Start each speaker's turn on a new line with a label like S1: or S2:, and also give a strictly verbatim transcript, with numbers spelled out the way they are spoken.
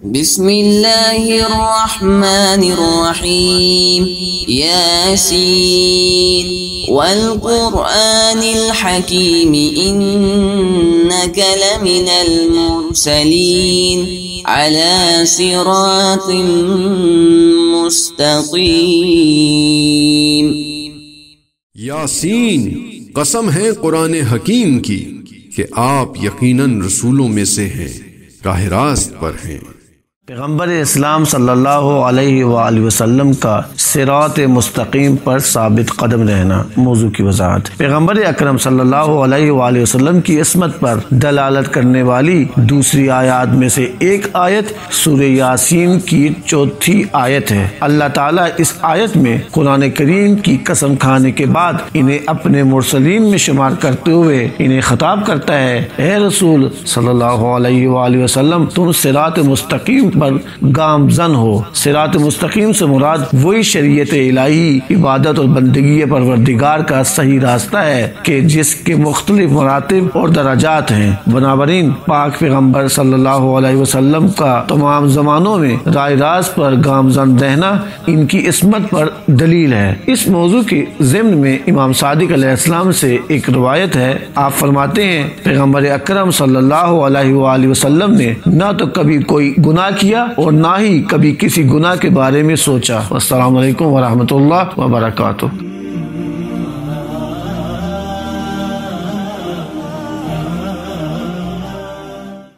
S1: بسم اللہ الرحمن الرحیم یاسین والقرآن الحکیم انک لمن المرسلین علی صراط مستقیم۔
S2: یاسین، قسم ہے قرآن حکیم کی کہ آپ یقیناً رسولوں میں سے ہیں، راہ راست پر ہیں۔
S3: پیغمبر اسلام صلی اللہ علیہ وآلہ وسلم کا صراط مستقیم پر ثابت قدم رہنا۔ موضوع کی وضاحت۔ پیغمبر اکرم صلی اللہ علیہ وآلہ وسلم کی عصمت پر دلالت کرنے والی دوسری آیات میں سے ایک آیت سورہ یاسین کی چوتھی آیت ہے۔ اللہ تعالیٰ اس آیت میں قرآن کریم کی قسم کھانے کے بعد انہیں اپنے مرسلین میں شمار کرتے ہوئے انہیں خطاب کرتا ہے، اے رسول صلی اللہ علیہ وآلہ وسلم، تم صراط مستقیم پر گامزن ہو۔ صراط مستقیم سے مراد وہی شریعت الہی، عبادت اور بندگی پروردگار کا صحیح راستہ ہے کہ جس کے مختلف مراتب اور درجات ہیں۔ بنابراین پاک پیغمبر صلی اللہ علیہ وسلم کا تمام زمانوں میں راہ راست پر گامزن رہنا ان کی عصمت پر دلیل ہے۔ اس موضوع کے ضمن میں امام صادق علیہ السلام سے ایک روایت ہے، آپ فرماتے ہیں پیغمبر اکرم صلی اللہ علیہ وآلہ وسلم نے نہ تو کبھی کوئی گناہ کیا اور نہ ہی کبھی کسی گناہ کے بارے میں سوچا۔ السلام علیکم ورحمۃ اللہ وبرکاتہ۔